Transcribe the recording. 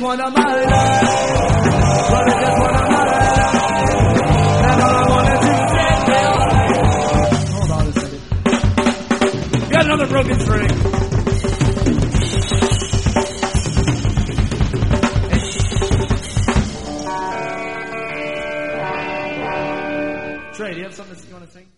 wanna bailar. Well, I just wanna bailar. And all I wanna do is take me away. Hold on a second. Got another broken string. Trey, do you have something you want to sing?